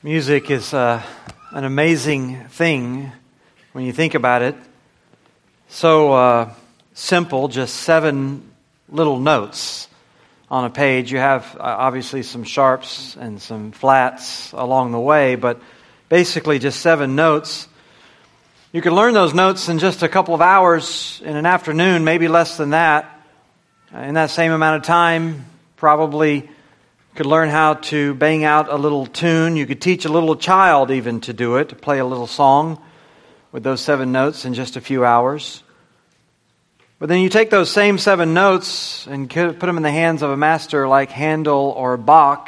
Music is an amazing thing when you think about it. So simple, just 7 little notes on a page. You have obviously some sharps and some flats along the way, but basically just 7 notes. You could learn those notes in just a couple of hours in an afternoon, maybe less than that. In that same amount of time, probably could learn how to bang out a little tune. You could teach a little child even to do it, to play a little song with those 7 notes in just a few hours. But then you take those same 7 notes and put them in the hands of a master like Handel or Bach,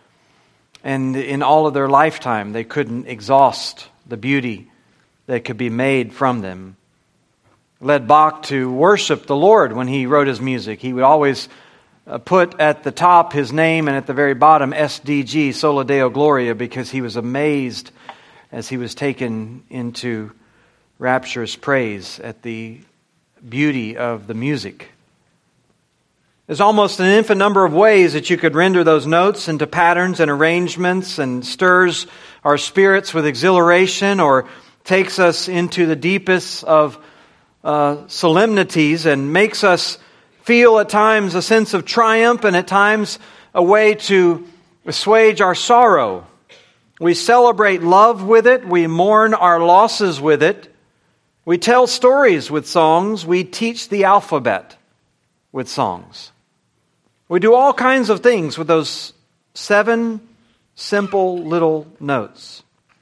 and in all of their lifetime they couldn't exhaust the beauty that could be made from them. It led Bach to worship the Lord when he wrote his music. He would always put at the top his name and at the very bottom SDG, Sola Deo Gloria, because he was amazed as he was taken into rapturous praise at the beauty of the music. There's almost an infinite number of ways that you could render those notes into patterns and arrangements, and stirs our spirits with exhilaration, or takes us into the deepest of solemnities and makes us feel at times a sense of triumph, and at times a way to assuage our sorrow. We celebrate love with it. We mourn our losses with it. We tell stories with songs. We teach the alphabet with songs. We do all kinds of things with those 7 simple little notes.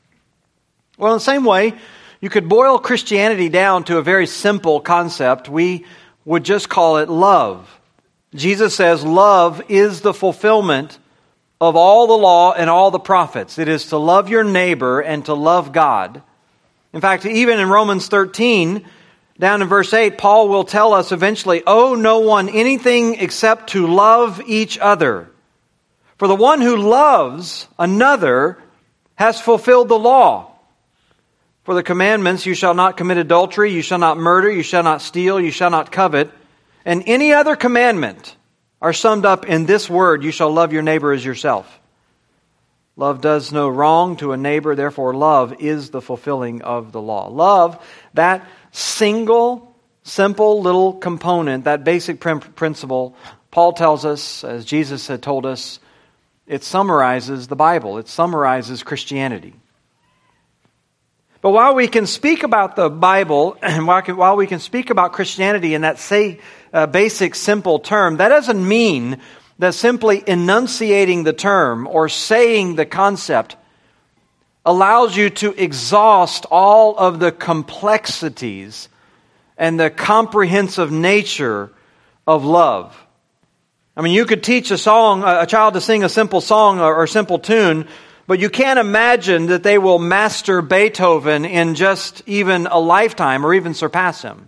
Well, in the same way, you could boil Christianity down to a very simple concept. We would just call it love. Jesus says love is the fulfillment of all the law and all the prophets. It is to love your neighbor and to love God. In fact, even in Romans 13, down in verse 8, Paul will tell us eventually, owe no one anything except to love each other. For the one who loves another has fulfilled the law. For the commandments, you shall not commit adultery, you shall not murder, you shall not steal, you shall not covet, and any other commandment are summed up in this word, you shall love your neighbor as yourself. Love does no wrong to a neighbor, therefore love is the fulfilling of the law. Love, that single, simple little component, that basic principle, Paul tells us, as Jesus had told us, it summarizes the Bible, it summarizes Christianity. But while we can speak about the Bible, and while we can speak about Christianity in that basic, simple term, that doesn't mean that simply enunciating the term or saying the concept allows you to exhaust all of the complexities and the comprehensive nature of love. I mean, you could teach a child to sing a simple song or simple tune, but you can't imagine that they will master Beethoven in just even a lifetime or even surpass him.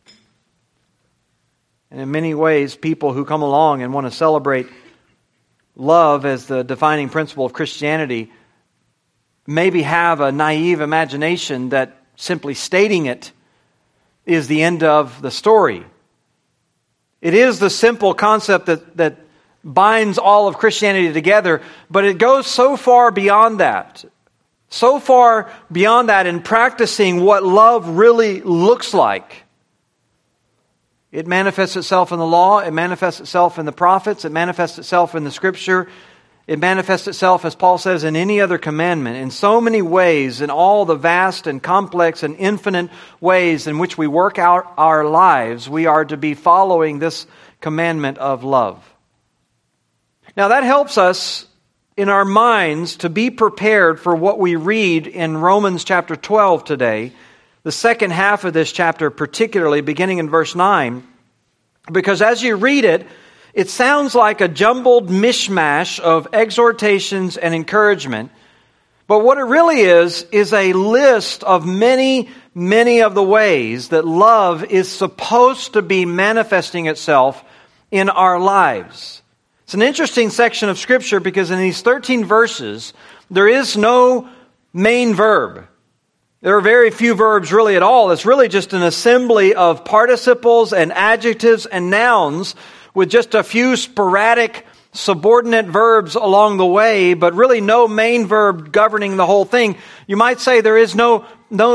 And in many ways, people who come along and want to celebrate love as the defining principle of Christianity maybe have a naive imagination that simply stating it is the end of the story. It is the simple concept that binds all of Christianity together, but it goes so far beyond that. So far beyond that in practicing what love really looks like. It manifests itself in the law, it manifests itself in the prophets, it manifests itself in the Scripture, it manifests itself, as Paul says, in any other commandment. In so many ways, in all the vast and complex and infinite ways in which we work out our lives, we are to be following this commandment of love. Now that helps us in our minds to be prepared for what we read in Romans chapter 12 today, the second half of this chapter particularly, beginning in verse 9, because as you read it, it sounds like a jumbled mishmash of exhortations and encouragement, but what it really is a list of many, many of the ways that love is supposed to be manifesting itself in our lives. It's an interesting section of Scripture because in these 13 verses, there is no main verb. There are very few verbs really at all. It's really just an assembly of participles and adjectives and nouns with just a few sporadic subordinate verbs along the way, but really no main verb governing the whole thing. You might say there is no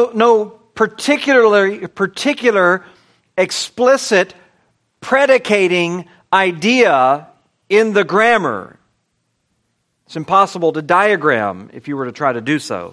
particular explicit predicating idea in the grammar. It's impossible to diagram if you were to try to do so.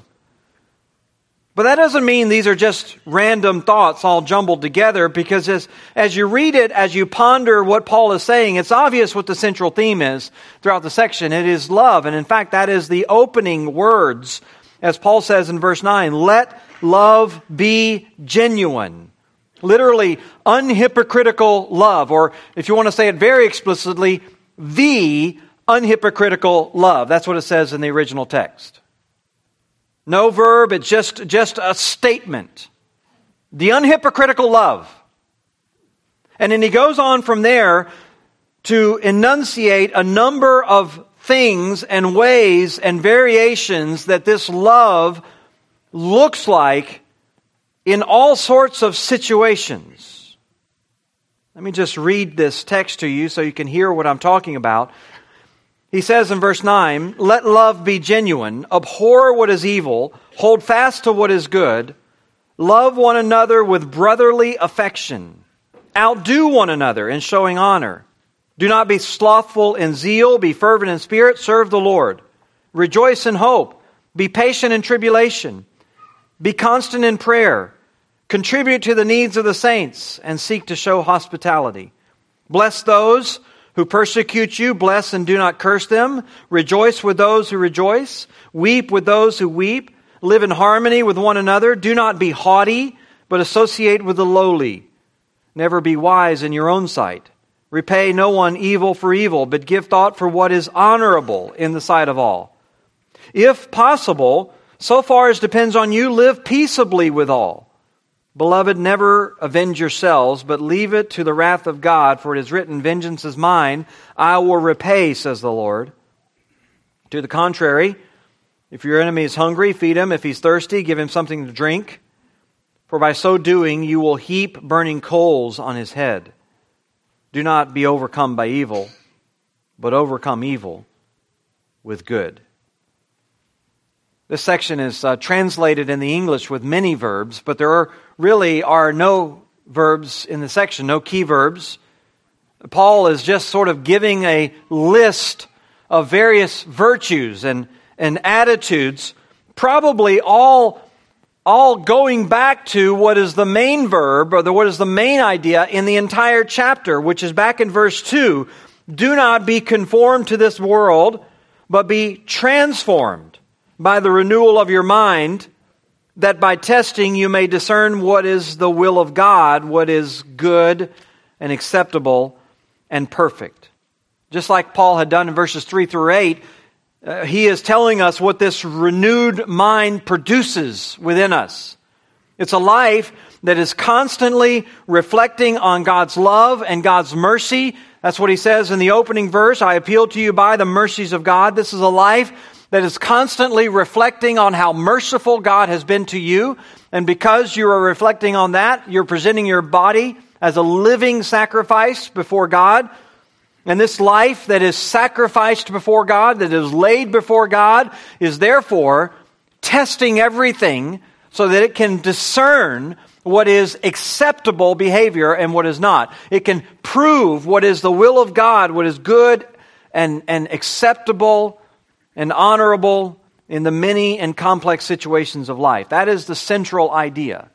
But that doesn't mean these are just random thoughts all jumbled together, because as you read it, as you ponder what Paul is saying, it's obvious what the central theme is throughout the section. It is love. And in fact, that is the opening words, as Paul says in verse 9, let love be genuine. Literally, unhypocritical love, or if you want to say it very explicitly, the unhypocritical love. That's what it says in the original text. No verb, it's just a statement. The unhypocritical love. And then he goes on from there to enunciate a number of things and ways and variations that this love looks like in all sorts of situations. Let me just read this text to you so you can hear what I'm talking about. He says in verse 9, let love be genuine, abhor what is evil, hold fast to what is good, love one another with brotherly affection, outdo one another in showing honor. Do not be slothful in zeal, be fervent in spirit, serve the Lord. Rejoice in hope, be patient in tribulation, be constant in prayer, contribute to the needs of the saints, and seek to show hospitality. Bless those who persecute you, bless and do not curse them. Rejoice with those who rejoice. Weep with those who weep. Live in harmony with one another. Do not be haughty, but associate with the lowly. Never be wise in your own sight. Repay no one evil for evil, but give thought for what is honorable in the sight of all. If possible, so far as depends on you, live peaceably with all. Beloved, never avenge yourselves, but leave it to the wrath of God, for it is written, vengeance is mine, I will repay, says the Lord. To the contrary, if your enemy is hungry, feed him. If he's thirsty, give him something to drink. For by so doing, you will heap burning coals on his head. Do not be overcome by evil, but overcome evil with good. This section is translated in the English with many verbs, but there really are no verbs in the section, no key verbs. Paul is just sort of giving a list of various virtues and attitudes, probably all going back to what is the main verb, or what is the main idea in the entire chapter, which is back in verse 2. Do not be conformed to this world, but be transformed by the renewal of your mind, that by testing you may discern what is the will of God, what is good and acceptable and perfect. Just like Paul had done in verses 3 through 8, he is telling us what this renewed mind produces within us. It's a life that is constantly reflecting on God's love and God's mercy. That's what he says in the opening verse. I appeal to you by the mercies of God. This is a life that is constantly reflecting on how merciful God has been to you. And because you are reflecting on that, you're presenting your body as a living sacrifice before God. And this life that is sacrificed before God, that is laid before God, is therefore testing everything so that it can discern what is acceptable behavior and what is not. It can prove what is the will of God, what is good and acceptable and honorable in the many and complex situations of life. That is the central idea.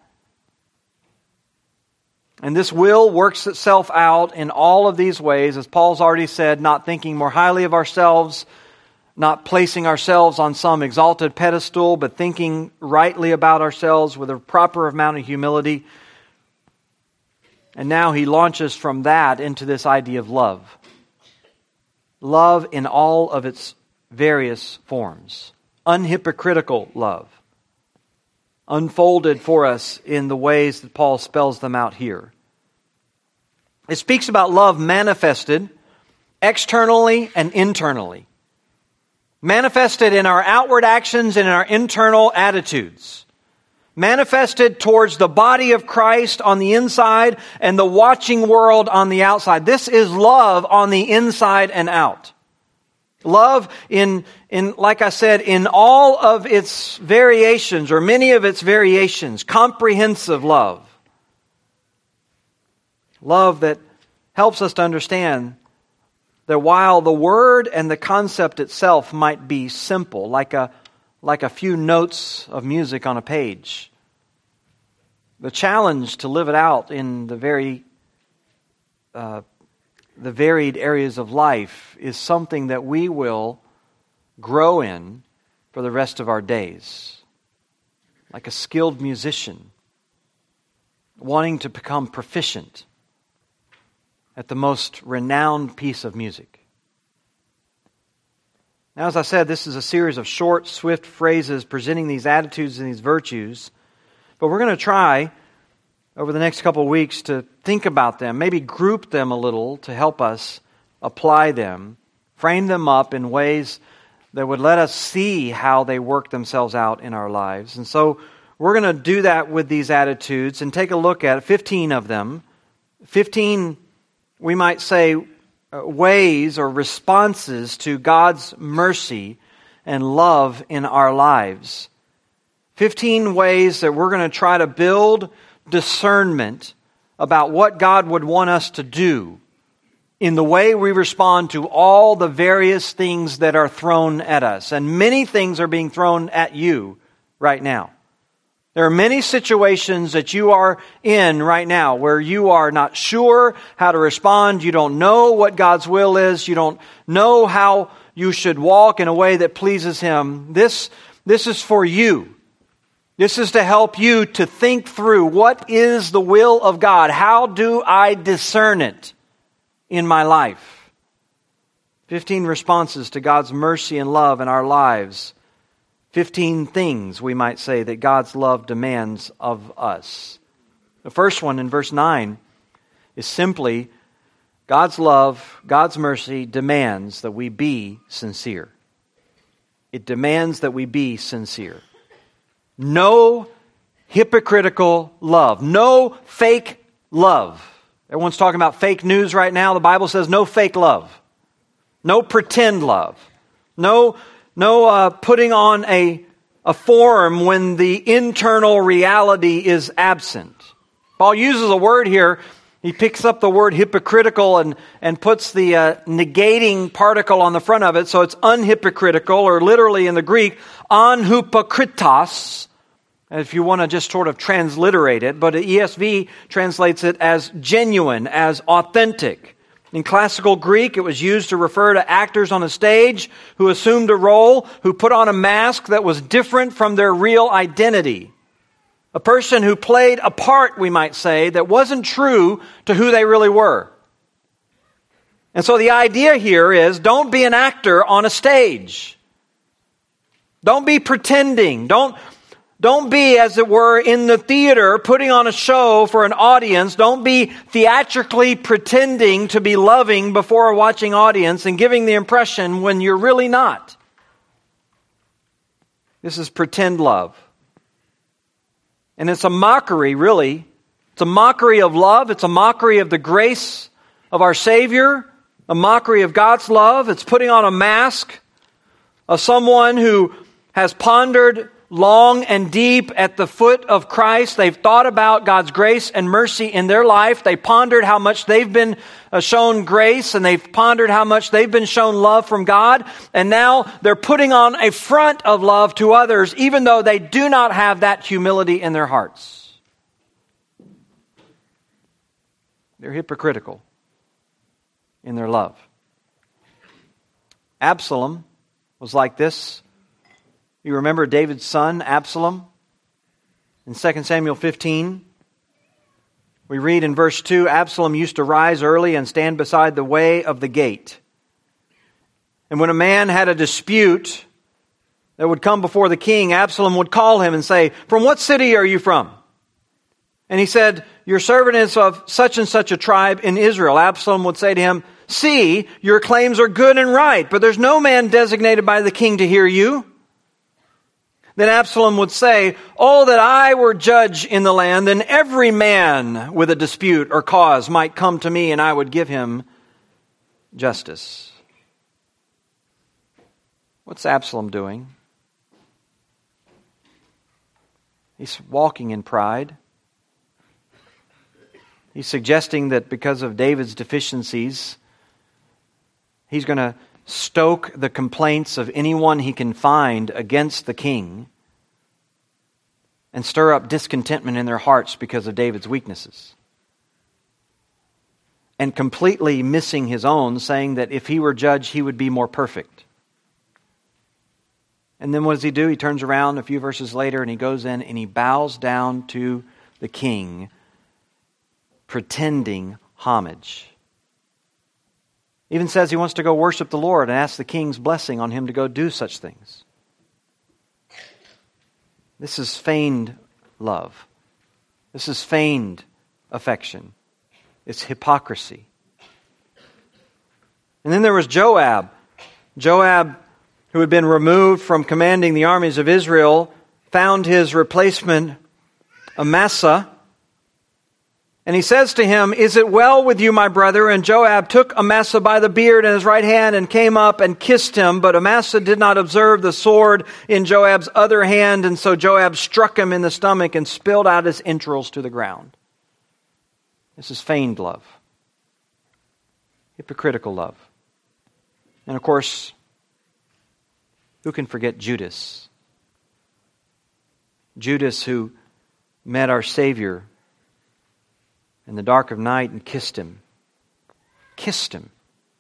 And this will works itself out in all of these ways, as Paul's already said, not thinking more highly of ourselves, not placing ourselves on some exalted pedestal, but thinking rightly about ourselves with a proper amount of humility. And now he launches from that into this idea of love. Love in all of its various forms. Unhypocritical love. Unfolded for us in the ways that Paul spells them out here. It speaks about love manifested externally and internally. Manifested in our outward actions and in our internal attitudes. Manifested towards the body of Christ on the inside and the watching world on the outside. This is love on the inside and out. Love in like I said, in all of its variations, or many of its variations, comprehensive love. Love that helps us to understand that while the word and the concept itself might be simple, like a few notes of music on a page, the challenge to live it out in the varied areas of life is something that we will grow in for the rest of our days. Like a skilled musician wanting to become proficient at the most renowned piece of music. Now, as I said, this is a series of short, swift phrases presenting these attitudes and these virtues. But we're going to try over the next couple of weeks to think about them, maybe group them a little to help us apply them, frame them up in ways that would let us see how they work themselves out in our lives. And so we're going to do that with these attitudes and take a look at 15 of them. 15, we might say, ways or responses to God's mercy and love in our lives. 15 ways that we're going to try to build discernment about what God would want us to do in the way we respond to all the various things that are thrown at us. And many things are being thrown at you right now. There are many situations that you are in right now where you are not sure how to respond. You don't know what God's will is. You don't know how you should walk in a way that pleases Him. This is for you. This is to help you to think through what is the will of God. How do I discern it in my life? 15 responses to God's mercy and love in our lives. 15 things, we might say, that God's love demands of us. The first one in verse 9 is simply God's love, God's mercy demands that we be sincere. It demands that we be sincere. No hypocritical love. No fake love. Everyone's talking about fake news right now. The Bible says no fake love. No pretend love. No putting on a form when the internal reality is absent. Paul uses a word here. He picks up the word hypocritical and puts the negating particle on the front of it, so it's unhypocritical, or literally in the Greek, anhypokritos, if you want to just sort of transliterate it, but the ESV translates it as genuine, as authentic. In classical Greek, it was used to refer to actors on a stage who assumed a role, who put on a mask that was different from their real identity. A person who played a part, we might say, that wasn't true to who they really were. And so the idea here is, don't be an actor on a stage. Don't be pretending. Don't be, as it were, in the theater putting on a show for an audience. Don't be theatrically pretending to be loving before a watching audience and giving the impression when you're really not. This is pretend love. And it's a mockery, really. It's a mockery of love. It's a mockery of the grace of our Savior. A mockery of God's love. It's putting on a mask of someone who has pondered long and deep at the foot of Christ. They've thought about God's grace and mercy in their life. They pondered how much they've been shown grace, and they've pondered how much they've been shown love from God. And now they're putting on a front of love to others, even though they do not have that humility in their hearts. They're hypocritical in their love. Absalom was like this. You remember David's son, Absalom? In 2 Samuel 15, we read in verse 2, Absalom used to rise early and stand beside the way of the gate. And when a man had a dispute that would come before the king, Absalom would call him and say, "From what city are you from?" And he said, "Your servant is of such and such a tribe in Israel." Absalom would say to him, "See, your claims are good and right, but there's no man designated by the king to hear you." Then Absalom would say, "Oh, that I were judge in the land, then every man with a dispute or cause might come to me, and I would give him justice." What's Absalom doing? He's walking in pride. He's suggesting that because of David's deficiencies, he's going to stoke the complaints of anyone he can find against the king and stir up discontentment in their hearts because of David's weaknesses. And completely missing his own, saying that if he were judge, he would be more perfect. And then what does he do? He turns around a few verses later and he goes in and he bows down to the king, pretending homage. Even says he wants to go worship the Lord and ask the king's blessing on him to go do such things. This is feigned love. This is feigned affection. It's hypocrisy. And then there was Joab. Joab, who had been removed from commanding the armies of Israel, found his replacement, Amasa. And he says to him, "Is it well with you, my brother?" And Joab took Amasa by the beard in his right hand and came up and kissed him. But Amasa did not observe the sword in Joab's other hand. And so Joab struck him in the stomach and spilled out his entrails to the ground. This is feigned love. Hypocritical love. And of course, who can forget Judas? Judas, who met our Savior in the dark of night and kissed him. Kissed him.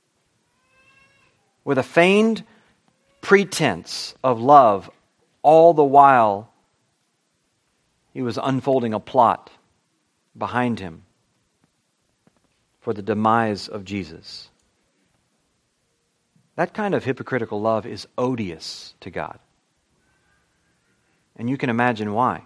With a feigned pretense of love, all the while he was unfolding a plot behind him for the demise of Jesus. That kind of hypocritical love is odious to God. And you can imagine why.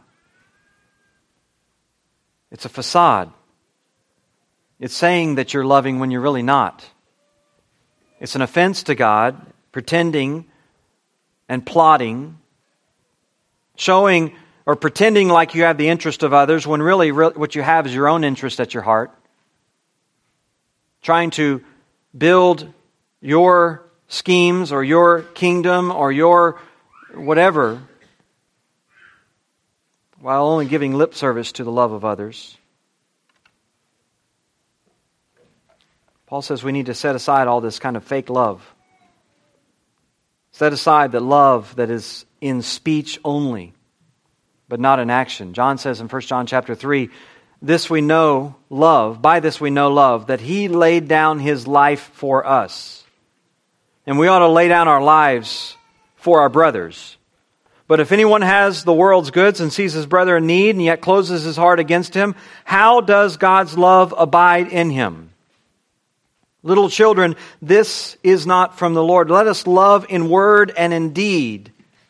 It's a facade. It's saying that you're loving when you're really not. It's an offense to God, pretending and plotting, showing or pretending like you have the interest of others when really what you have is your own interest at your heart. Trying to build your schemes or your kingdom or your whatever while only giving lip service to the love of others. Paul says we need to set aside all this kind of fake love. Set aside the love that is in speech only, but not in action. John says in 1 John chapter 3, this we know love, by this we know love, that He laid down His life for us. And we ought to lay down our lives for our brothers. But if anyone has the world's goods and sees his brother in need and yet closes his heart against him, how does God's love abide in him? Little children, this is not from the Lord. Let us love in word and in deed.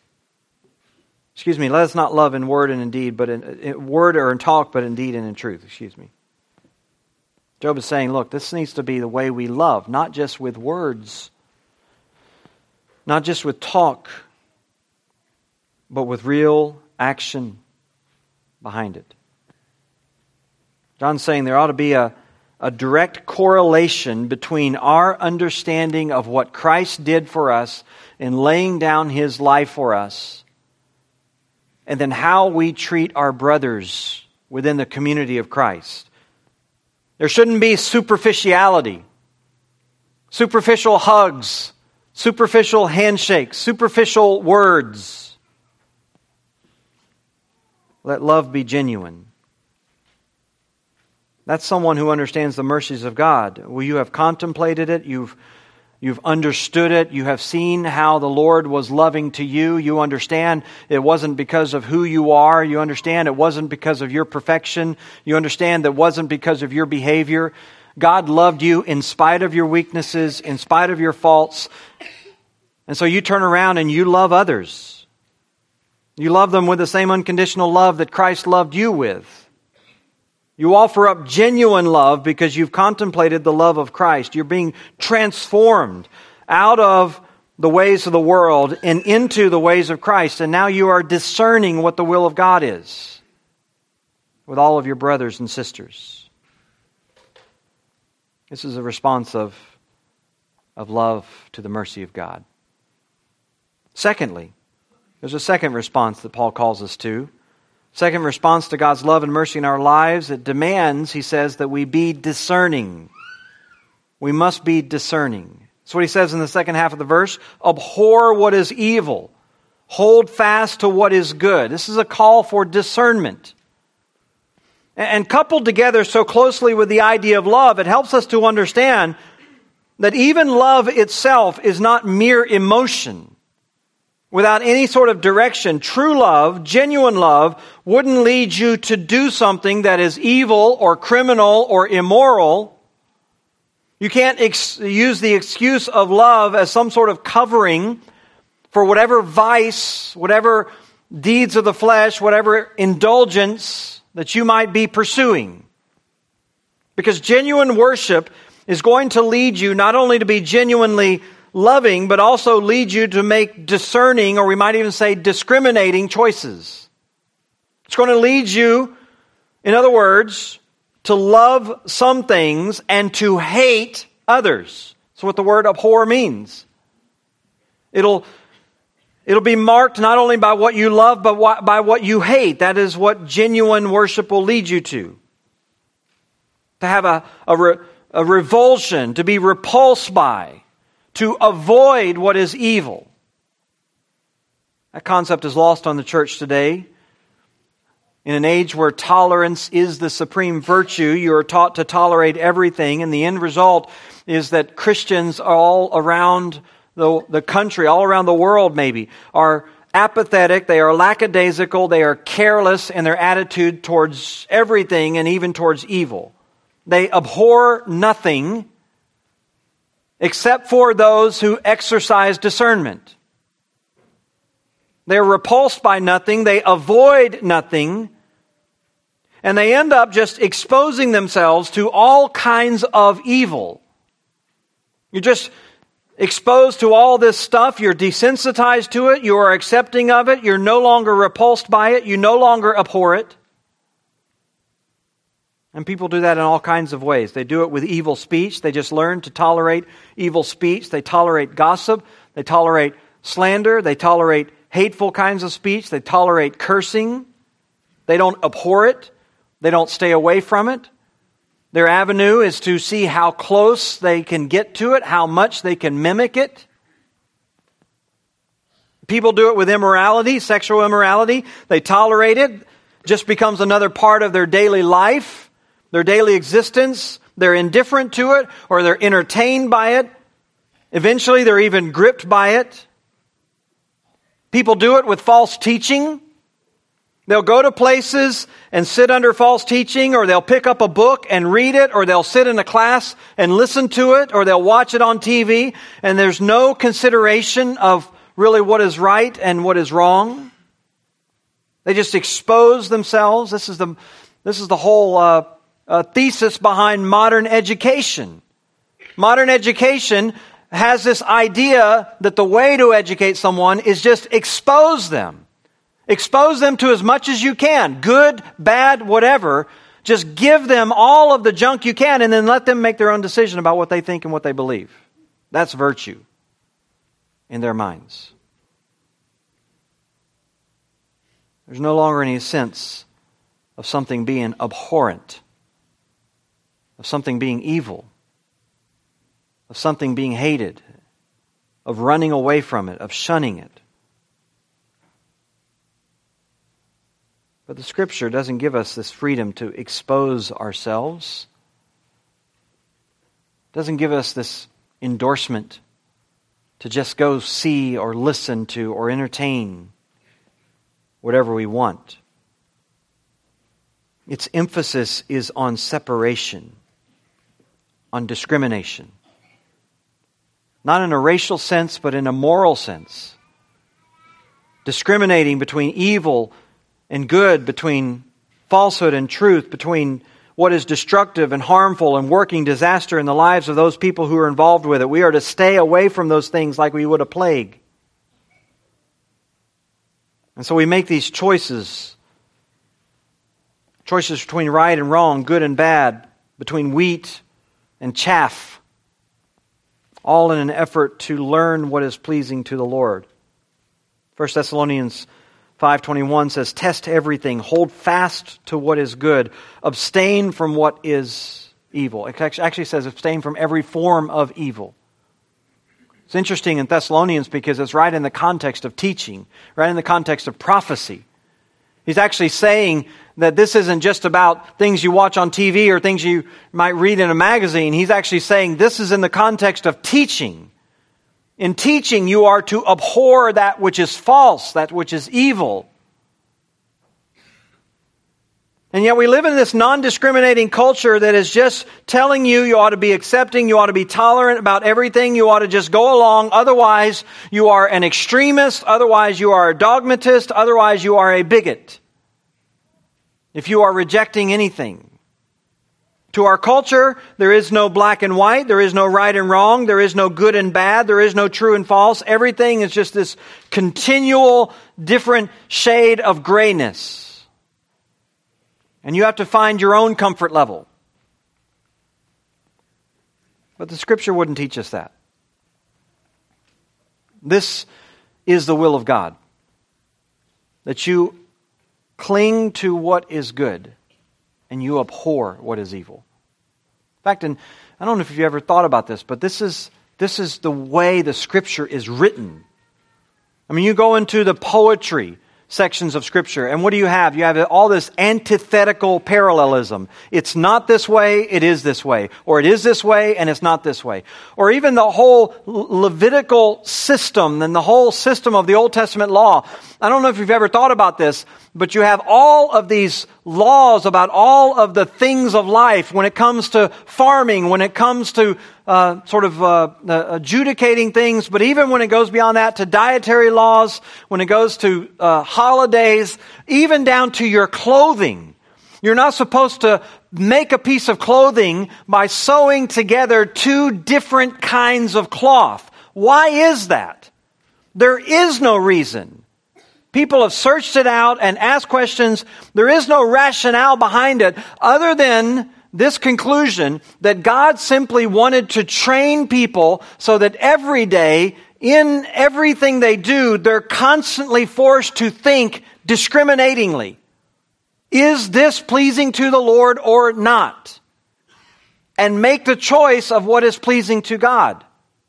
Let us not love in word and in deed, but in word or in talk, but in deed and in truth. Job is saying, look, this needs to be the way we love, not just with words, not just with talk, but with real action behind it. John's saying there ought to be a direct correlation between our understanding of what Christ did for us in laying down His life for us, and then how we treat our brothers within the community of Christ. There shouldn't be superficiality, superficial hugs, superficial handshakes, superficial words. Let love be genuine. That's someone who understands the mercies of God. Well, you have contemplated it. You've understood it. You have seen how the Lord was loving to you. You understand it wasn't because of who you are. You understand it wasn't because of your perfection. You understand that it wasn't because of your behavior. God loved you in spite of your weaknesses, in spite of your faults. And so you turn around and you love others. You love them with the same unconditional love that Christ loved you with. You offer up genuine love because you've contemplated the love of Christ. You're being transformed out of the ways of the world and into the ways of Christ. And now you are discerning what the will of God is with all of your brothers and sisters. This is a response of love to the mercy of God. Secondly, there's a second response that Paul calls us to. Second response to God's love and mercy in our lives, it demands, he says, that we be discerning. We must be discerning. That's what he says in the second half of the verse. Abhor what is evil. Hold fast to what is good. This is a call for discernment. And coupled together so closely with the idea of love, it helps us to understand that even love itself is not mere emotion. Without any sort of direction, true love, genuine love, wouldn't lead you to do something that is evil or criminal or immoral. You can't use the excuse of love as some sort of covering for whatever vice, whatever deeds of the flesh, whatever indulgence that you might be pursuing. Because genuine worship is going to lead you not only to be genuinely loving, but also lead you to make discerning, or we might even say discriminating choices. It's going to lead you, in other words, to love some things and to hate others. That's what the word abhor means. It'll be marked not only by what you love, but by what you hate. That is what genuine worship will lead you to. To have a revulsion, to be repulsed by, to avoid what is evil. That concept is lost on the church today. In an age where tolerance is the supreme virtue, you are taught to tolerate everything, and the end result is that Christians all around the country, all around the world maybe, are apathetic, they are lackadaisical, they are careless in their attitude towards everything and even towards evil. They abhor nothing except for those who exercise discernment. They're repulsed by nothing, they avoid nothing, and they end up just exposing themselves to all kinds of evil. You're just exposed to all this stuff, you're desensitized to it, you are accepting of it, you're no longer repulsed by it, you no longer abhor it. And people do that in all kinds of ways. They do it with evil speech. They just learn to tolerate evil speech. They tolerate gossip. They tolerate slander. They tolerate hateful kinds of speech. They tolerate cursing. They don't abhor it. They don't stay away from it. Their avenue is to see how close they can get to it, how much they can mimic it. People do it with immorality, sexual immorality. They tolerate it. It just becomes another part of their daily life. Their daily existence, they're indifferent to it, or they're entertained by it. Eventually, they're even gripped by it. People do it with false teaching. They'll go to places and sit under false teaching, or they'll pick up a book and read it, or they'll sit in a class and listen to it, or they'll watch it on TV, and there's no consideration of really what is right and what is wrong. They just expose themselves. This is the whole thesis behind modern education. Modern education has this idea that the way to educate someone is just expose them. Expose them to as much as you can. Good, bad, whatever. Just give them all of the junk you can and then let them make their own decision about what they think and what they believe. That's virtue in their minds. There's no longer any sense of something being abhorrent, of something being evil, of something being hated, of running away from it, of shunning it. But the Scripture doesn't give us this freedom to expose ourselves. It doesn't give us this endorsement to just go see or listen to or entertain whatever we want. Its emphasis is on separation, on discrimination. Not in a racial sense, but in a moral sense. Discriminating between evil and good, between falsehood and truth, between what is destructive and harmful and working disaster in the lives of those people who are involved with it. We are to stay away from those things like we would a plague. And so we make these choices between right and wrong, good and bad, between wheat and chaff, all in an effort to learn what is pleasing to the Lord. 1 Thessalonians 5:21 says, test everything, hold fast to what is good, abstain from what is evil. It actually says abstain from every form of evil. It's interesting in Thessalonians because it's right in the context of teaching, right in the context of prophecy. He's actually saying that this isn't just about things you watch on TV or things you might read in a magazine. He's actually saying this is in the context of teaching. In teaching, you are to abhor that which is false, that which is evil. And yet we live in this non-discriminating culture that is just telling you you ought to be accepting, you ought to be tolerant about everything, you ought to just go along. Otherwise, you are an extremist. Otherwise, you are a dogmatist. Otherwise, you are a bigot. If you are rejecting anything. To our culture, there is no black and white. There is no right and wrong. There is no good and bad. There is no true and false. Everything is just this continual different shade of grayness. And you have to find your own comfort level. But the Scripture wouldn't teach us that. This is the will of God. That you cling to what is good and you abhor what is evil. In fact, and I don't know if you've ever thought about this, but this is the way the Scripture is written. I mean, you go into the poetry sections of Scripture, and what do you have? You have all this antithetical parallelism. It's not this way, it is this way. Or it is this way, and it's not this way. Or even the whole Levitical system and the whole system of the Old Testament law. I don't know if you've ever thought about this, but you have all of these laws about all of the things of life when it comes to farming, when it comes to adjudicating things, but even when it goes beyond that to dietary laws, when it goes to holidays, even down to your clothing. You're not supposed to make a piece of clothing by sewing together two different kinds of cloth. Why is that? There is no reason. People have searched it out and asked questions. There is no rationale behind it other than this conclusion that God simply wanted to train people so that every day, in everything they do, they're constantly forced to think discriminatingly. Is this pleasing to the Lord or not? And make the choice of what is pleasing to God.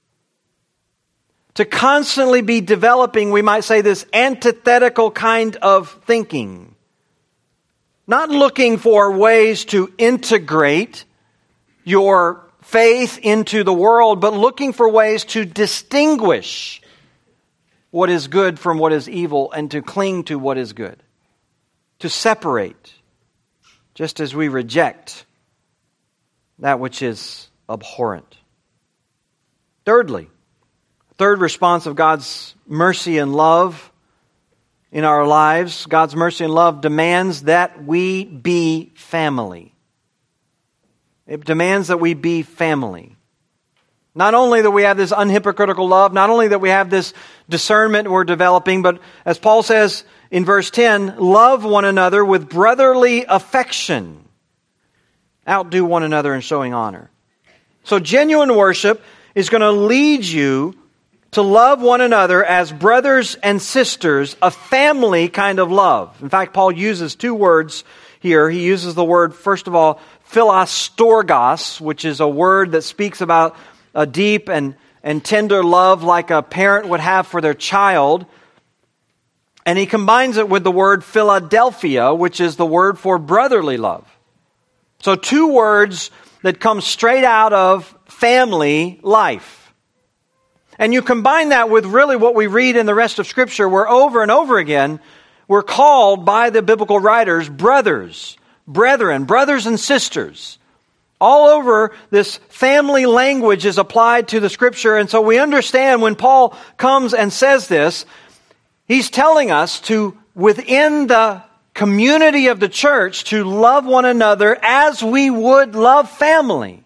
To constantly be developing, we might say, this antithetical kind of thinking. Not looking for ways to integrate your faith into the world, but looking for ways to distinguish what is good from what is evil and to cling to what is good. To separate, just as we reject that which is abhorrent. Thirdly, third response of God's mercy and love in our lives, God's mercy and love demands that we be family. It demands that we be family. Not only that we have this unhypocritical love, not only that we have this discernment we're developing, but as Paul says in verse 10, love one another with brotherly affection. Outdo one another in showing honor. So genuine worship is going to lead you to love one another as brothers and sisters, a family kind of love. In fact, Paul uses two words here. He uses the word, first of all, philostorgos, which is a word that speaks about a deep and tender love like a parent would have for their child. And he combines it with the word Philadelphia, which is the word for brotherly love. So two words that come straight out of family life. And you combine that with really what we read in the rest of Scripture, where over and over again, we're called by the biblical writers brothers, brethren, brothers and sisters. All over this family language is applied to the Scripture. And so we understand when Paul comes and says this, he's telling us to, within the community of the church, to love one another as we would love family.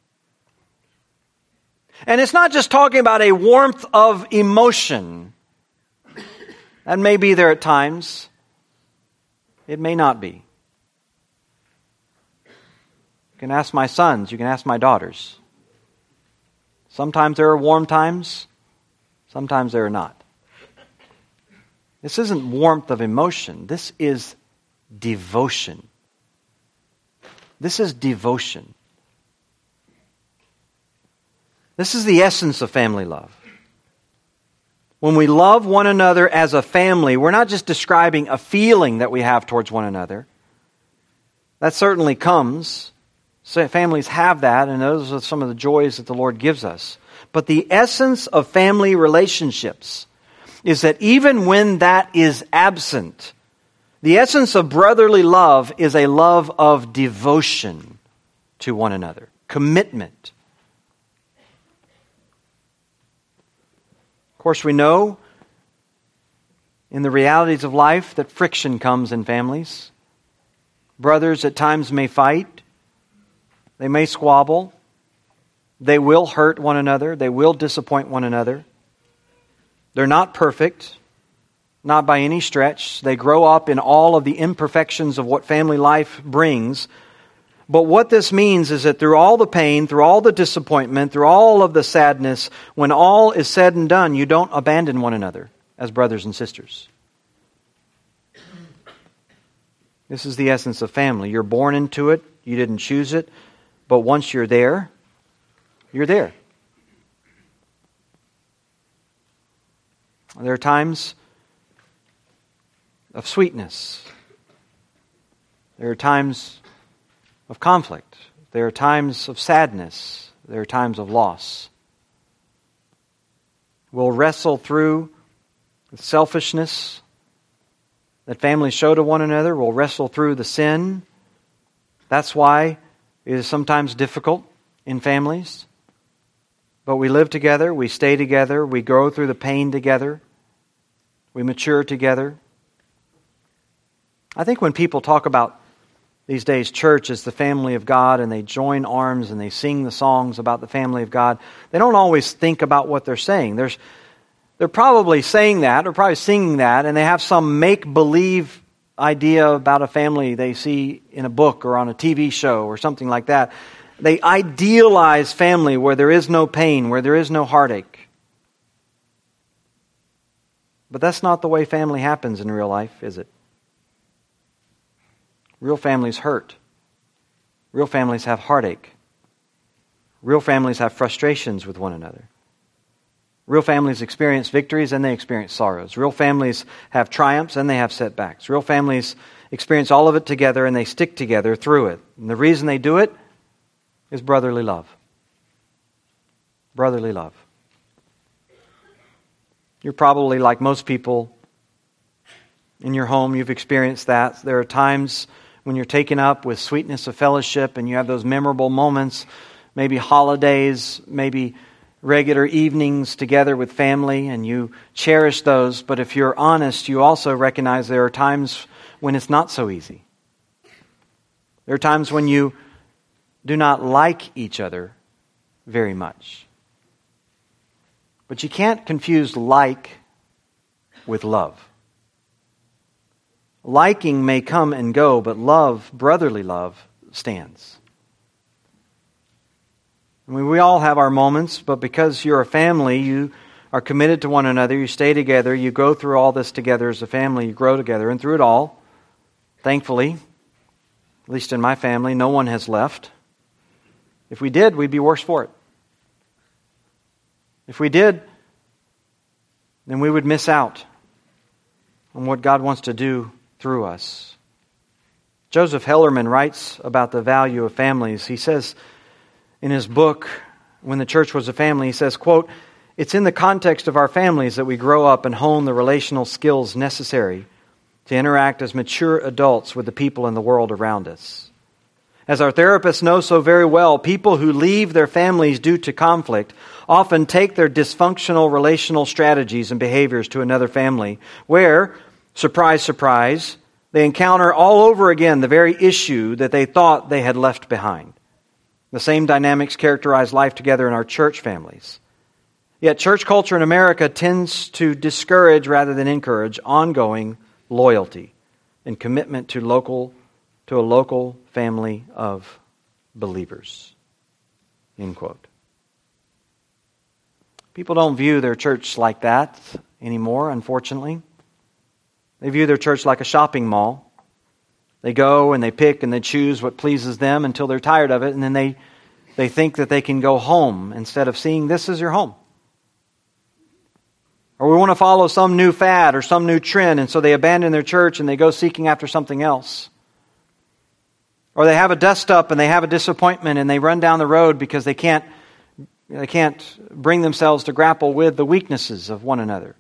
And it's not just talking about a warmth of emotion. That may be there at times. It may not be. You can ask my sons, you can ask my daughters. Sometimes there are warm times, sometimes there are not. This isn't warmth of emotion. This is devotion. This is devotion. This is the essence of family love. When we love one another as a family, we're not just describing a feeling that we have towards one another. That certainly comes. So families have that, and those are some of the joys that the Lord gives us. But the essence of family relationships is that even when that is absent, the essence of brotherly love is a love of devotion to one another, commitment. Of course, we know in the realities of life that friction comes in families. Brothers at times may fight. They may squabble. They will hurt one another. They will disappoint one another. They're not perfect, not by any stretch. They grow up in all of the imperfections of what family life brings. But what this means is that through all the pain, through all the disappointment, through all of the sadness, when all is said and done, you don't abandon one another as brothers and sisters. This is the essence of family. You're born into it. You didn't choose it. But once you're there, you're there. There are times of sweetness. There are times of conflict. There are times of sadness. There are times of loss. We'll wrestle through the selfishness that families show to one another. We'll wrestle through the sin. That's why it is sometimes difficult in families. But we live together, we stay together, we go through the pain together, we mature together. I think when people talk about these days church as the family of God and they join arms and they sing the songs about the family of God, they don't always think about what they're saying. They're probably saying that or probably singing that, and they have some make-believe idea about a family they see in a book or on a TV show or something like that. They idealize family where there is no pain, where there is no heartache. But that's not the way family happens in real life, is it? Real families hurt. Real families have heartache. Real families have frustrations with one another. Real families experience victories and they experience sorrows. Real families have triumphs and they have setbacks. Real families experience all of it together and they stick together through it. And the reason they do it is brotherly love. Brotherly love. You're probably like most people in your home, you've experienced that. There are times when you're taken up with sweetness of fellowship and you have those memorable moments, maybe holidays, maybe regular evenings together with family, and you cherish those. But if you're honest, you also recognize there are times when it's not so easy. There are times when you do not like each other very much. But you can't confuse like with love. Liking may come and go, but love, brotherly love, stands. I mean, we all have our moments, but because you're a family, you are committed to one another, you stay together, you go through all this together as a family, you grow together, and through it all, thankfully, at least in my family, no one has left. If we did, we'd be worse for it. If we did, then we would miss out on what God wants to do through us. Joseph Hellerman writes about the value of families. He says in his book, When the Church Was a Family, he says, quote, "It's in the context of our families that we grow up and hone the relational skills necessary to interact as mature adults with the people in the world around us. As our therapists know so very well, people who leave their families due to conflict often take their dysfunctional relational strategies and behaviors to another family where, surprise, surprise, they encounter all over again the very issue that they thought they had left behind. The same dynamics characterize life together in our church families. Yet church culture in America tends to discourage rather than encourage ongoing loyalty and commitment to a local family of believers." End quote. People don't view their church like that anymore, unfortunately. They view their church like a shopping mall. They go and they pick and they choose what pleases them until they're tired of it, and then they think that they can go home instead of seeing this as your home. Or we want to follow some new fad or some new trend, and so they abandon their church and they go seeking after something else. Or they have a dust up and they have a disappointment and they run down the road because they can't bring themselves to grapple with the weaknesses of one another.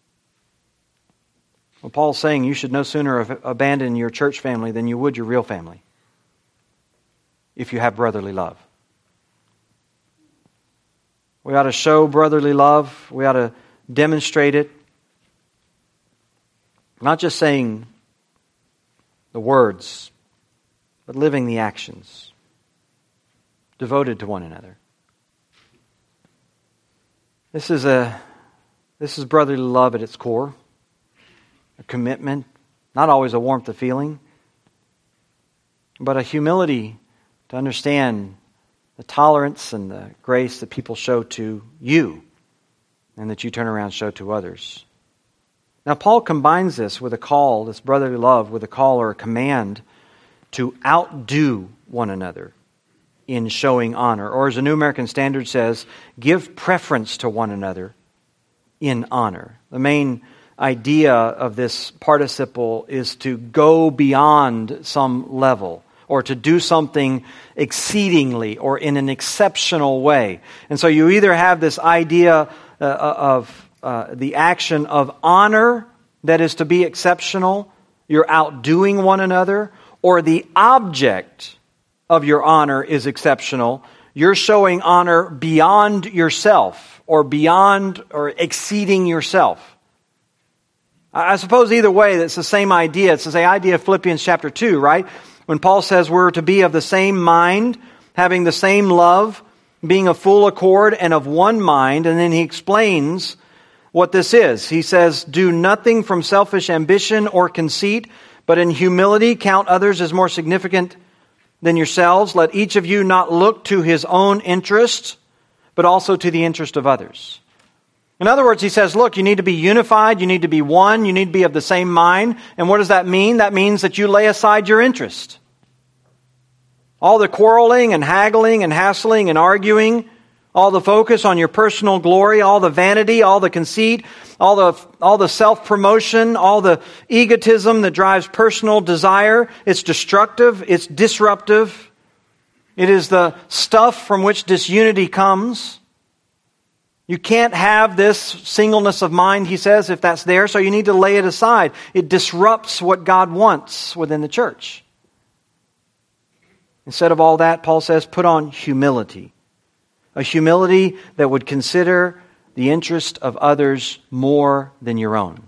Well, Paul's saying you should no sooner abandon your church family than you would your real family, if you have brotherly love. We ought to show brotherly love. We ought to demonstrate it. Not just saying the words, but living the actions. Devoted to one another. This is brotherly love at its core. A commitment, not always a warmth of feeling, but a humility to understand the tolerance and the grace that people show to you and that you turn around and show to others. Now, Paul combines this with a call, this brotherly love, with a call or a command to outdo one another in showing honor. Or as the New American Standard says, give preference to one another in honor. The main idea of this participle is to go beyond some level, or to do something exceedingly or in an exceptional way. And so you either have this idea of the action of honor that is to be exceptional, you're outdoing one another, or the object of your honor is exceptional, you're showing honor beyond yourself or beyond or exceeding yourself. I suppose either way, it's the same idea. It's the same idea of Philippians chapter 2, right? When Paul says we're to be of the same mind, having the same love, being of full accord and of one mind, and then he explains what this is. He says, do nothing from selfish ambition or conceit, but in humility count others as more significant than yourselves. Let each of you not look to his own interest, but also to the interest of others. In other words, he says, look, you need to be unified, you need to be one, you need to be of the same mind. And what does that mean? That means that you lay aside your interest. All the quarreling and haggling and hassling and arguing, all the focus on your personal glory, all the vanity, all the conceit, all the self-promotion, all the egotism that drives personal desire. It's destructive, it's disruptive. It is the stuff from which disunity comes. You can't have this singleness of mind, he says, if that's there, so you need to lay it aside. It disrupts what God wants within the church. Instead of all that, Paul says, put on humility. A humility that would consider the interest of others more than your own.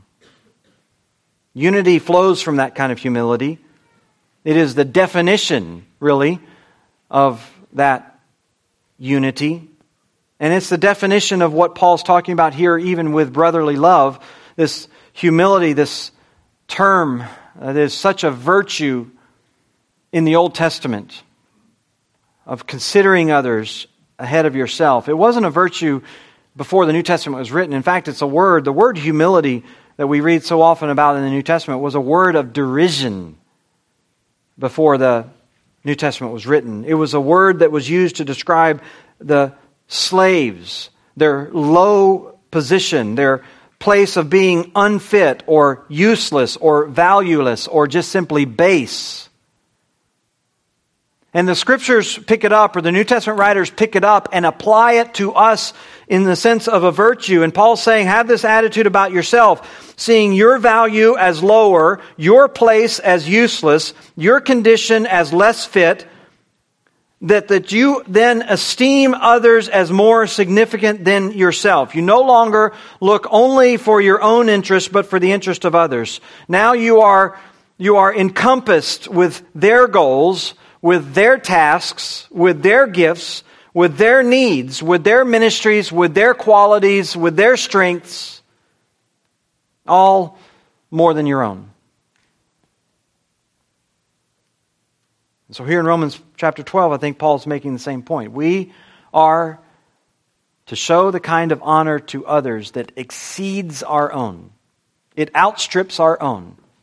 Unity flows from that kind of humility. It is the definition, really, of that unity. And it's the definition of what Paul's talking about here, even with brotherly love. This humility, this term, there's such a virtue in the Old Testament of considering others ahead of yourself. It wasn't a virtue before the New Testament was written. In fact, it's a word. The word humility that we read so often about in the New Testament was a word of derision before the New Testament was written. It was a word that was used to describe the slaves, their low position, their place of being unfit or useless or valueless or just simply base. And the Scriptures pick it up, or the New Testament writers pick it up and apply it to us in the sense of a virtue. And Paul's saying, have this attitude about yourself, seeing your value as lower, your place as useless, your condition as less fit, that you then esteem others as more significant than yourself. You no longer look only for your own interest, but for the interest of others. Now you are encompassed with their goals, with their tasks, with their gifts, with their needs, with their ministries, with their qualities, with their strengths, all more than your own. So here in Romans chapter 12, I think Paul's making the same point. We are to show the kind of honor to others that exceeds our own. It outstrips our own.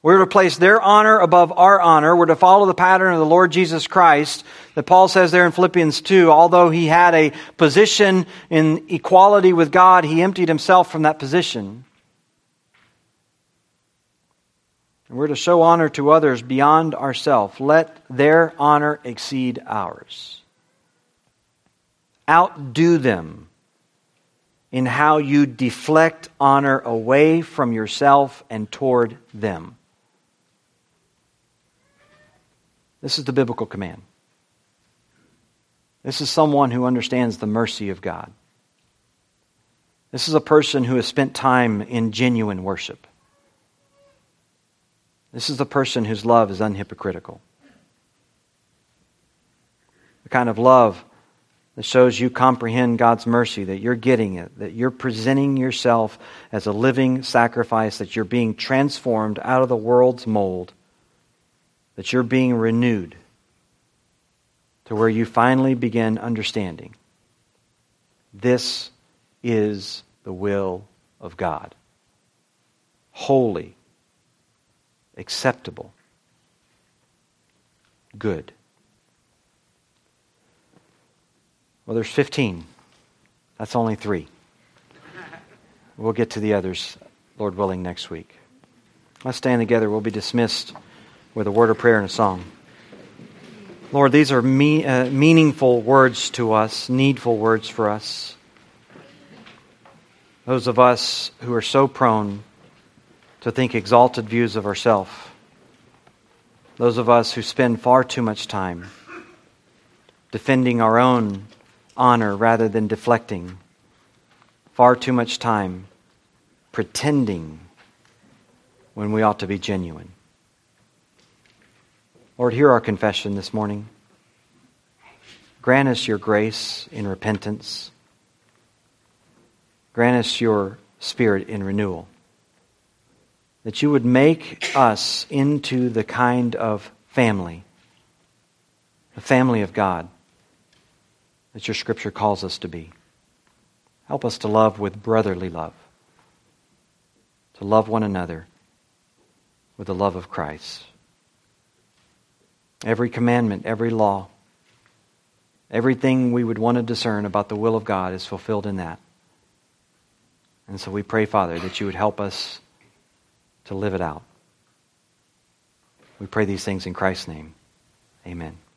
We're to place their honor above our honor. We're to follow the pattern of the Lord Jesus Christ that Paul says there in Philippians 2. Although he had a position in equality with God, he emptied himself from that position. And we're to show honor to others beyond ourselves. Let their honor exceed ours. Outdo them in how you deflect honor away from yourself and toward them. This is the biblical command. This is someone who understands the mercy of God. This is a person who has spent time in genuine worship. This is a person whose love is unhypocritical. The kind of love that shows you comprehend God's mercy, that you're getting it, that you're presenting yourself as a living sacrifice, that you're being transformed out of the world's mold, that you're being renewed to where you finally begin understanding. This is the will of God. Holy, acceptable, good. Well, there's 15. That's only 3. We'll get to the others, Lord willing, next week. Let's stand together. We'll be dismissed with a word of prayer and a song. Lord, these are meaningful words to us, needful words for us. Those of us who are so prone to think exalted views of ourselves. Those of us who spend far too much time defending our own honor rather than deflecting. Far too much time pretending when we ought to be genuine. Lord, hear our confession this morning. Grant us your grace in repentance. Grant us your Spirit in renewal. That you would make us into the kind of family, the family of God, that your Scripture calls us to be. Help us to love with brotherly love, to love one another with the love of Christ. Every commandment, every law, everything we would want to discern about the will of God is fulfilled in that. And so we pray, Father, that you would help us to live it out. We pray these things in Christ's name. Amen.